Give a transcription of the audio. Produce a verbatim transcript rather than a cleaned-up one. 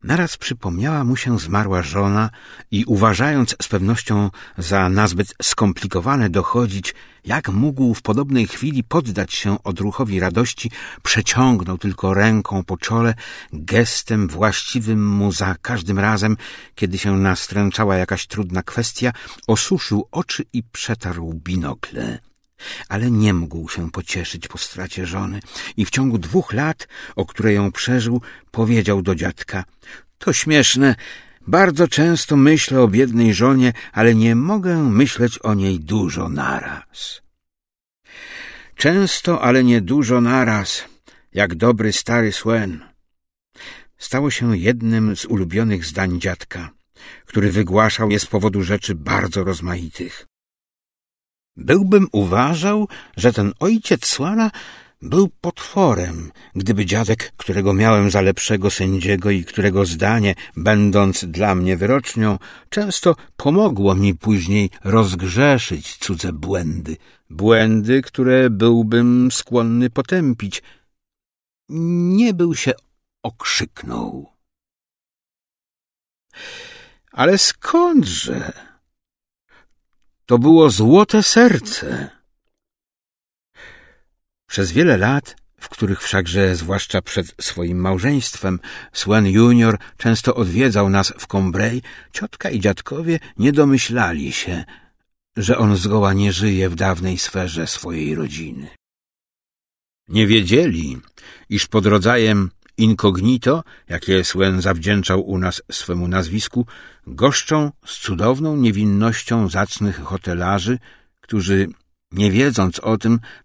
Naraz przypomniała mu się zmarła żona i uważając z pewnością za nazbyt skomplikowane dochodzić, jak mógł w podobnej chwili poddać się odruchowi radości, przeciągnął tylko ręką po czole, gestem właściwym mu za każdym razem, kiedy się nastręczała jakaś trudna kwestia, osuszył oczy i przetarł binokle. Ale nie mógł się pocieszyć po stracie żony i w ciągu dwóch lat, o które ją przeżył, powiedział do dziadka: to śmieszne, bardzo często myślę o biednej żonie, ale nie mogę myśleć o niej dużo naraz. Często, ale nie dużo naraz, jak dobry stary Swen. Stało się jednym z ulubionych zdań dziadka, który wygłaszał je z powodu rzeczy bardzo rozmaitych. Byłbym uważał, że ten ojciec Swana był potworem, gdyby dziadek, którego miałem za lepszego sędziego i którego zdanie, będąc dla mnie wyrocznią, często pomogło mi później rozgrzeszyć cudze błędy, błędy, które byłbym skłonny potępić, nie był się okrzyknął. Ale skądże? To było złote serce. Przez wiele lat, w których wszakże, zwłaszcza przed swoim małżeństwem, Swen junior często odwiedzał nas w Combray, ciotka i dziadkowie nie domyślali się, że on zgoła nie żyje w dawnej sferze swojej rodziny. Nie wiedzieli, iż pod rodzajem incognito, jakie Swen zawdzięczał u nas swemu nazwisku, goszczą z cudowną niewinnością zacnych hotelarzy, którzy, nie wiedząc o tym,